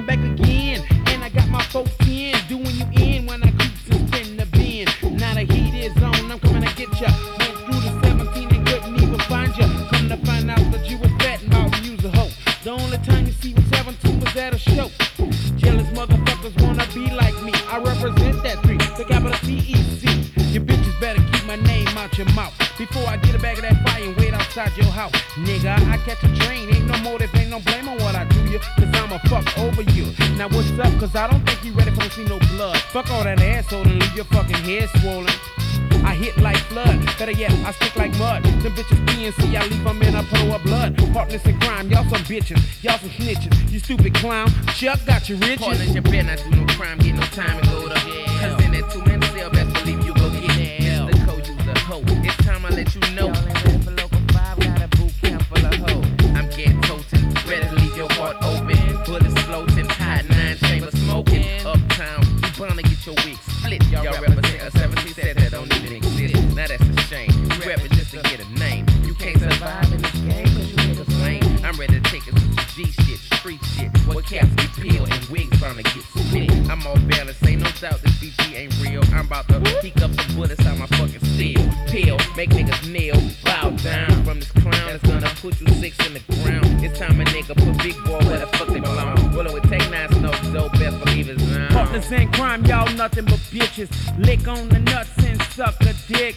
I'm back again, and I got my 410 doing you in when I creeps and spin the bin. Now the heat is on, I'm coming to get ya. Went through the 17 and couldn't even find ya. Come to find out that you was fat and all you was a hoe. The only time you see me 17 was at a show. Jealous motherfuckers wanna be like me. I represent that 3, the capital C-E-C. You bitches better keep my name out your mouth before I get a bag of that fire and wait outside your house. Nigga, I catch a train, ain't no motive, ain't no blame on what I do you, cause I'ma fuck over you. Now what's up, cause I don't think you ready for to see no blood. Fuck all that asshole and leave your fucking head swollen. I hit like flood, better yet, I stick like mud. Them bitches PNC, I leave them in a puddle of blood. Partners in crime, y'all some bitches, y'all some snitches. You stupid clown, Chuck got you riches. Partners, you better not do no crime, get no time and go to cause in that 2-man cell, best believe you go get Mr. Code, you's a hoe. It's time I let you know. Y'all ain't ready for local 5, got a boot camp full of hoes. I'm gas toting, ready to leave your heart open. Bullets floating, hot 9 chambers smoking. Uptown, you bound to get your wig split. Y'all represent a 17 set that don't even exist. Now that's a shame. You rapping just to get a name. You can't survive in this game cause you niggas lame. I'm ready to take it to some G shit, street shit. What caps get peeled and wigs bound to get split. I'm off balance, ain't no doubt this BG ain't real. I'm about to peek up some bullets out my fucking steel. Peel, make niggas kneel, bow down from this clown that's gonna put you 6 in the ground. It's time a nigga put big boy where the fuck they belong. Well, it would take 9 snow, so best believe it's now. Partners in crime, y'all nothing but bitches. Lick on the nuts and suck a dick.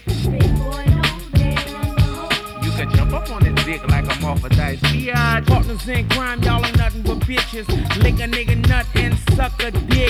You can jump up on this dick like I'm off a dice. Biatch. Partners in crime, y'all ain't nothing but bitches. Lick a nigga nut and suck a dick.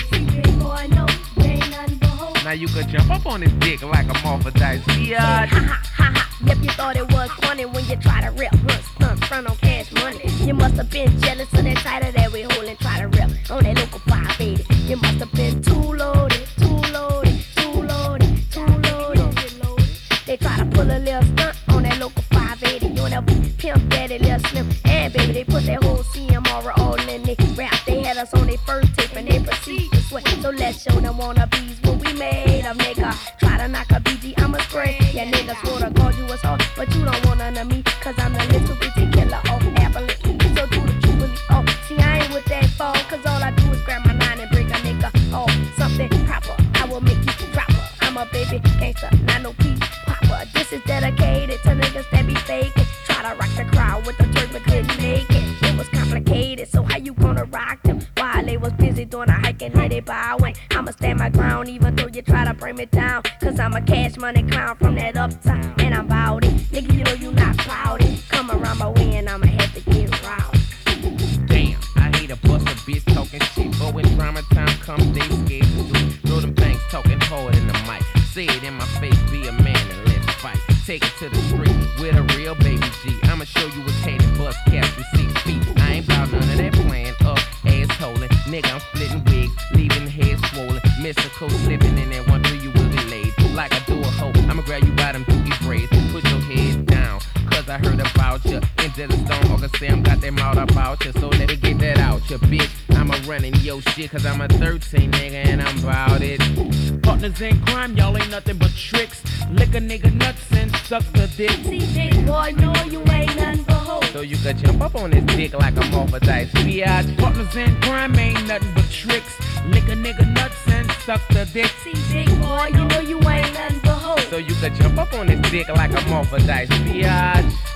Now you can jump up on this dick like I'm off a dice. Biatch. Ha ha ha ha. Yep, you thought it was funny when you try to rip, front on cash money. You must have been jealous of that title that we hold and try to rip on that local 580. You must have been too loaded, too loaded, too loaded, too loaded. They try to pull a little stunt on that local 580. You know, pimp daddy, little slim, and baby, they put that whole CMR all in they rap. They had us on their first tape and they proceed to sweat. So let's show them wannabes what we made of, nigga. Try to knock a BG, I'ma spray. Yeah, niggas wanna call you a star, but you don't want none of me, cause I'm the little bitty killer off Apple. So do the Jubilee off. See, I ain't with that fall, cause all I do is grab my 9 and break a nigga off. Something proper, I will make you proper. I'm a baby gangster, not no peace popper. This is dedicated to niggas that be faking. Try to rock the crowd with the jerk but couldn't make it. It was complicated, so how you gonna rock them? While they was busy doing a hike and headed bowing. I'ma stand my ground even though you try to bring me down. Cause I'm a cash money clown from that uptown. And I'm bout it, nigga, you know you not proud it. Come around my way and I'ma have to get round. Damn, I hate a bust a bitch talking shit. But when drama time comes, they scared to do. Throw them banks talking hard in the mic. Say it in my face, be a man and let's fight. Take it to the street with a real baby G. I'ma show you what's hating bust caps with 6 feet. I ain't bout none of that playing up, assholing. Nigga, I'm splitting wigs, leaving head swollen. Mystical slipping in that one till you will be laid. Like I do a hoe, I'ma grab you by them dookie braids. Put your head down, cause I heard about ya. Into the stone, Uncle Sam got that mouth about ya. So let me get that out, ya bitch. I'ma run in your shit, cause I'm a 13 nigga and I'm bout it. Partners in crime, y'all ain't nothing but tricks. Lick a nigga nuts and suck the dick. See, big boy, no, you ain't nothing but hoes. So you can jump up on this dick like I'm off a dice. Biatch. Partners in crime ain't nothing but tricks. Lick a nigga nuts and suck the dick. See, big boy, you know you ain't nothing but hoes. So you can jump up on this dick like I'm off a dice. Biatch.